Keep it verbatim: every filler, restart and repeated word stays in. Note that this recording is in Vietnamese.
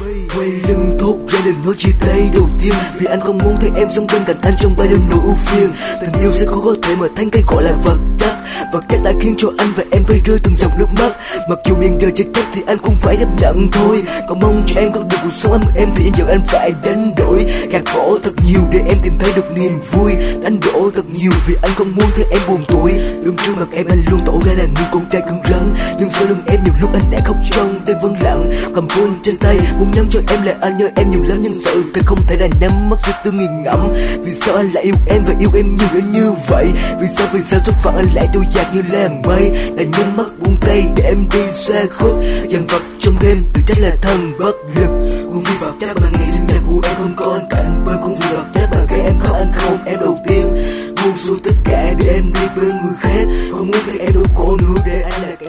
Quay lưng thốt ra lời nói chia tay đầu tiên, vì anh không muốn thấy em sống bên cạnh anh trong ba đêm nỗi ưu phiền. Tình yêu sẽ khó có thể mà thành cái gọi là vật chất, vật chất đã khiến cho anh và em phải rơi từng dòng nước mắt. Mặc dù miền đời chết chóc thì anh cũng phải chấp nhận thôi, còn mong cho em có được cuộc sống ấm em thì giờ anh phải đánh đổi, gạt bỏ thật nhiều để em tìm thấy được niềm vui, đánh đổ thật nhiều vì anh không muốn thấy em buồn tuổi. Đứng trước mặt em anh luôn tỏ ra là người con trai cứng rắn, nhưng sau lưng em nhiều lúc anh đã khóc trong đêm vắng lặng. Cầm phone trên tay muốn nhắn cho em là anh nhớ em nhiều lắm, nhưng sợ thật không thể là nắm mắt cho tương nghiền ngẫm. Vì sao anh lại yêu em và yêu em nhiều đến như vậy? Vì sao vì sao số phận anh lại trôi dạt như làn mây? Đã nhắm mắt buông tay để em đi xa khuất, dằn vặt trong đêm tự trách là thần bất lực. Cũng vì vật chất mà ngày sinh nhật của em không có anh cạnh bên, cũng vì vật chất mà gây em khóc anh không em đầu tiên. Buông xuống tất cả để em đi bên người khác, không muốn thấy em đau khổ nữa để anh là